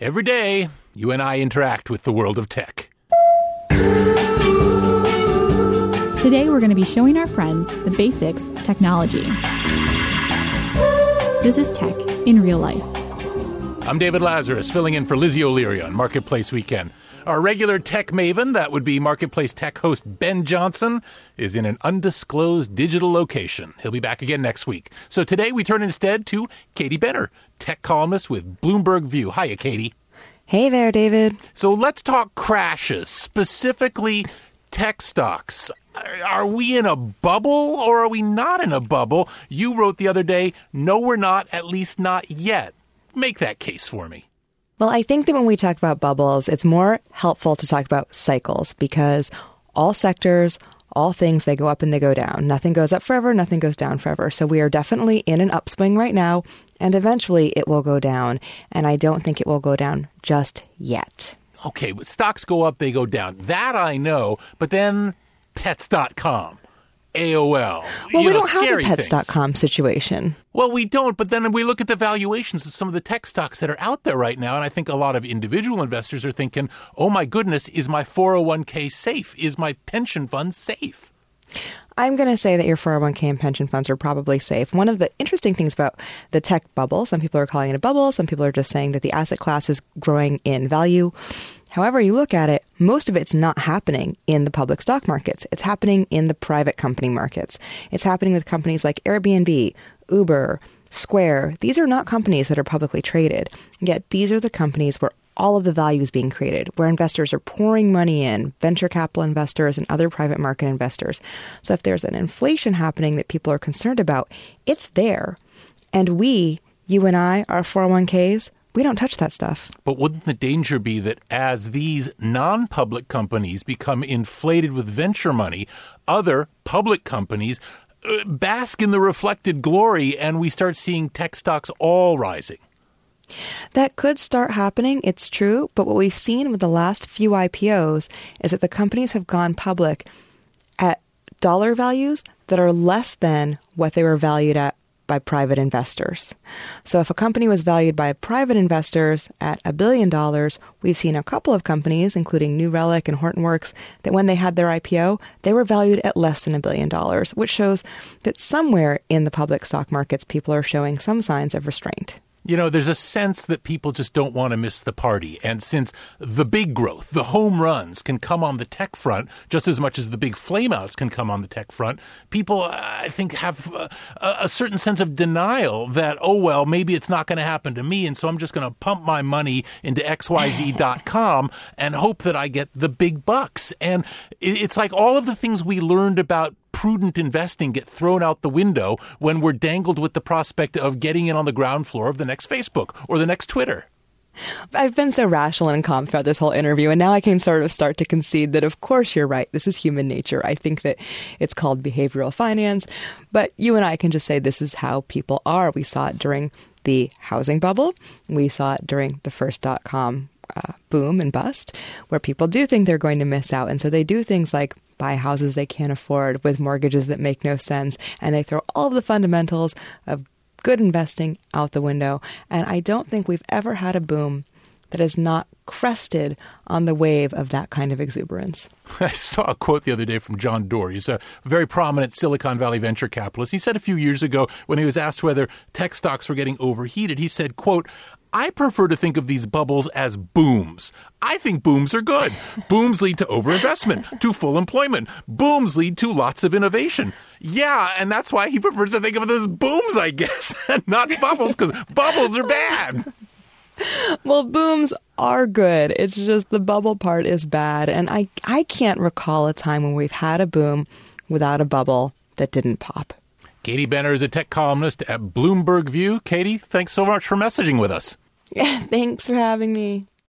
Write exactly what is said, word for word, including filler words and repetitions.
Every day, you and I interact with the world of tech. Today, we're going to be showing our friends the basics of technology. This is Tech in Real Life. I'm David Lazarus, filling in for Lizzie O'Leary on Marketplace Weekend. Our regular tech maven, that would be Marketplace Tech host Ben Johnson, is in an undisclosed digital location. He'll be back again next week. So today we turn instead to Katie Benner, tech columnist with Bloomberg View. Hiya, Katie. Hey there, David. So let's talk crashes, specifically tech stocks. Are we in a bubble or are we not in a bubble? You wrote the other day, no, we're not, at least not yet. Make that case for me. Well, I think that when we talk about bubbles, it's more helpful to talk about cycles because all sectors, all things, they go up and they go down. Nothing goes up forever, nothing goes down forever. So we are definitely in an upswing right now, and eventually it will go down. And I don't think it will go down just yet. Okay, but stocks go up, they go down. That I know, but then pets dot com. A O L. Well, you we know, don't have a pets dot com things. situation. Well, we don't, but then we look at the valuations of some of the tech stocks that are out there right now, and I think a lot of individual investors are thinking, oh my goodness, is my four oh one k safe? Is my pension fund safe? I'm going to say that your four oh one k and pension funds are probably safe. One of the interesting things about the tech bubble, some people are calling it a bubble, some people are just saying that the asset class is growing in value. However you look at it, most of it's not happening in the public stock markets. It's happening in the private company markets. It's happening with companies like Airbnb, Uber, Square. These are not companies that are publicly traded. Yet these are the companies where all of the value is being created, where investors are pouring money in, venture capital investors and other private market investors. So if there's an inflation happening that people are concerned about, it's there. And we, you and I, our four oh one k's, we don't touch that stuff. But wouldn't the danger be that as these non-public companies become inflated with venture money, other public companies uh, bask in the reflected glory and we start seeing tech stocks all rising? That could start happening, it's true, but what we've seen with the last few I P Os is that the companies have gone public at dollar values that are less than what they were valued at by private investors. So if a company was valued by private investors at a billion dollars, we've seen a couple of companies, including New Relic and Hortonworks, that when they had their I P O, they were valued at less than a billion dollars, which shows that somewhere in the public stock markets, people are showing some signs of restraint. You know, there's a sense that people just don't want to miss the party. And since the big growth, the home runs can come on the tech front just as much as the big flameouts can come on the tech front, people, I think, have a, a certain sense of denial that, oh, well, maybe it's not going to happen to me. And so I'm just going to pump my money into X Y Z dot com and hope that I get the big bucks. And it's like all of the things we learned about prudent investing get thrown out the window when we're dangled with the prospect of getting in on the ground floor of the next Facebook or the next Twitter. I've been so rational and calm throughout this whole interview, and now I can sort of start to concede that, of course, you're right. This is human nature. I think that it's called behavioral finance, but you and I can just say this is how people are. We saw it during the housing bubble. We saw it during the first dot-com uh, boom and bust, where people do think they're going to miss out. And so they do things like buy houses they can't afford with mortgages that make no sense, and they throw all of the fundamentals of good investing out the window. And I don't think we've ever had a boom that is not crested on the wave of that kind of exuberance. I saw a quote the other day from John Doerr. He's a very prominent Silicon Valley venture capitalist. He said a few years ago when he was asked whether tech stocks were getting overheated, he said, quote, I prefer to think of these bubbles as booms. I think booms are good. Booms lead to overinvestment, to full employment. Booms lead to lots of innovation. Yeah, and that's why he prefers to think of them as booms, I guess, and not bubbles, because bubbles are bad. Well, booms are good. It's just the bubble part is bad. And I, I can't recall a time when we've had a boom without a bubble that didn't pop. Katie Benner is a tech columnist at Bloomberg View. Katie, thanks so much for messaging with us. Yeah, thanks for having me.